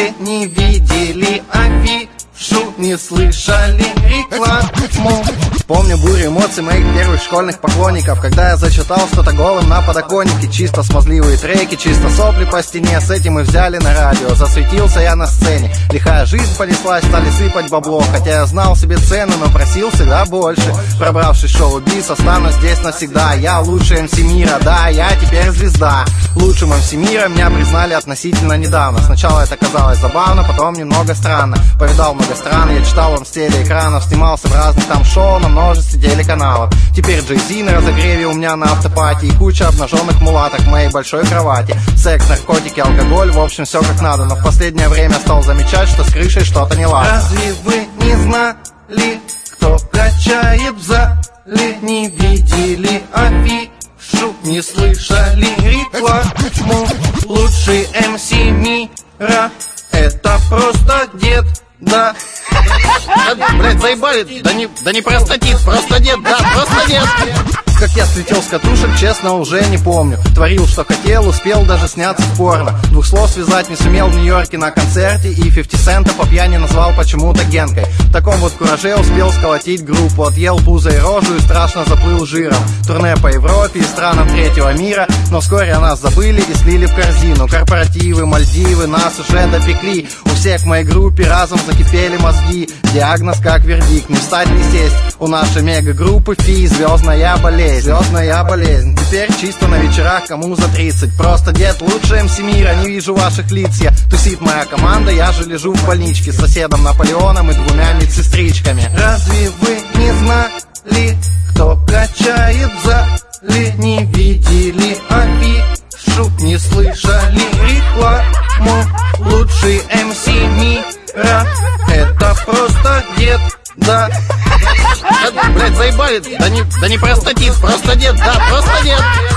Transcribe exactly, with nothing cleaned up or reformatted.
вы не видели афишу, не слышали рекламу? Помню бурю эмоций моих первых школьных поклонников, когда я зачитал что-то голым на подоконнике. Чисто смазливые треки, чисто сопли по стене. С этим и взяли на радио, засветился я на сцене. Лихая жизнь понеслась, стали сыпать бабло. Хотя я знал себе цену, но просил всегда больше. Пробравшись в шоу-биз, останусь здесь навсегда. Я лучший эм си мира, да, я теперь звезда. Лучшим эм си мира меня признали относительно недавно. Сначала это казалось забавно, потом немного странно. Повидал много стран, я читал вам с телеэкранов, снимался в разных там шоу на множестве телеканалов. Теперь Джей-Зи на разогреве у меня на автопате, и куча обнаженных мулаток в моей большой кровати. Секс, наркотики, алкоголь, в общем все как надо. Но в последнее время стал замечать, что с крышей что-то не ладно. Разве вы не знали, кто качает в зале? Не видели афишу, не слышали рекламу? Лучший эм си мира — это просто дед, да. Блять, заебали, да не, да не простатит, просто дед, да, просто дед. Как я слетел с катушек, честно, уже не помню. Творил, что хотел, успел даже сняться в порно. Двух слов связать не сумел в Нью-Йорке на концерте, и пятьдесят цента по пьяни назвал почему-то Генкой. В таком вот кураже успел сколотить группу. Отъел пузо и рожу и страшно заплыл жиром. Турне по Европе и странам третьего мира, но вскоре о нас забыли и слили в корзину. Корпоративы, Мальдивы, нас уже допекли. У всех в моей группе разом закипели мозги. Диагноз как вердикт, не встать, не сесть. У нашей мега-группы фи, звездная болезнь. Звездная болезнь. Теперь чисто на вечерах, кому за тридцать. Просто дед, лучший эм си мира, не вижу ваших лиц. Я тусит моя команда, я же лежу в больничке с соседом Наполеоном и двумя медсестричками. Разве вы не знали, кто качает в зале? Не видели афишу, не слышали рекламу? Лучший эм си мира — это просто дед, да. Блять, заебали, да не, да не простатит, просто дед, да, просто дед.